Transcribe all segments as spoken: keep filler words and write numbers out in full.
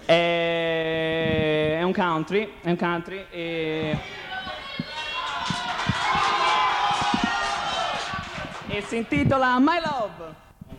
È, è un country, è un country e... e si intitola My Love.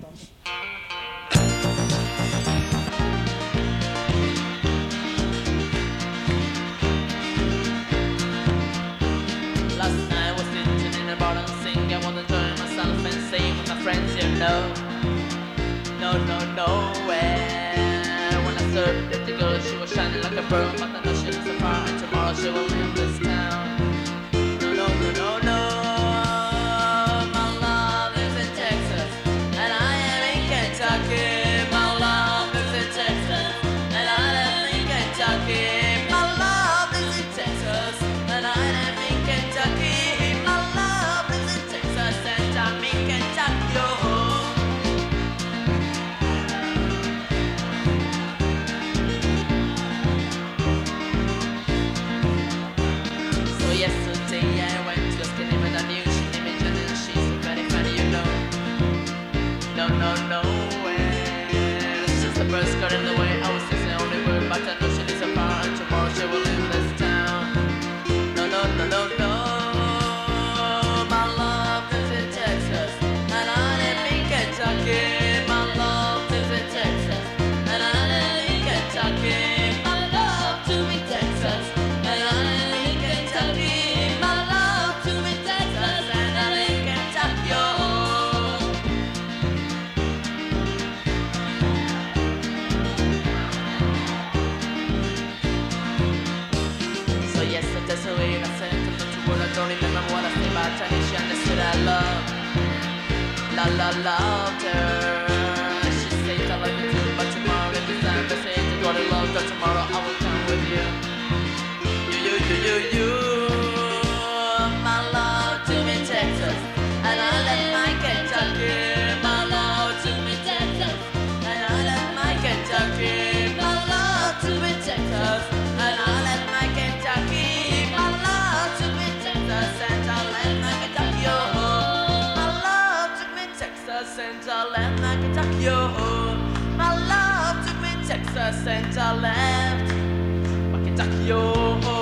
Last night I was sitting in a bar and singing, I was enjoying myself and saying with my friends, you know, no, no, nowhere. When I served at the girl, she was shining like a pearl, but I know she was a far, and tomorrow she will leave this town. No, no, no, no, no. My love lives in Texas, and I am in Kentucky. My love lives in Texas, and I am in Kentucky. My love lives in Texas, and I am in Kentucky. My love lives in Texas, and I'm in Kentucky. Oh. So yesterday I went to a skinny with a new she image and then she's very funny, you know. No, no, nowhere. Since the birds got in the way, I was just the only word, but I know she lives apart and tomorrow she will leave this town. No, no, no, no, no. My love lives in Texas, and I live in Kentucky. My love lives in Texas, and I live in Kentucky. My love to me Texas, and I live in Kentucky. My love to me Texas, and I live in Kentucky. Oh. So yesterday, so we I said to the two I don't remember what I said, but I think she understood I love, la la loved her. She said I like you too, but tomorrow if it's time to say to God I love her, tomorrow I will come with you. You, you, you, you, you. My love to me Texas, and I left my Kentucky. My love to me Texas, and I left my Kentucky. My love to me Texas, and I left my Kentucky. My love to me Texas, and I left my Kentucky. Oh, my love to me Texas, and I left my Kentucky. Oh, my love to me Texas, and I left my Kentucky. Oh.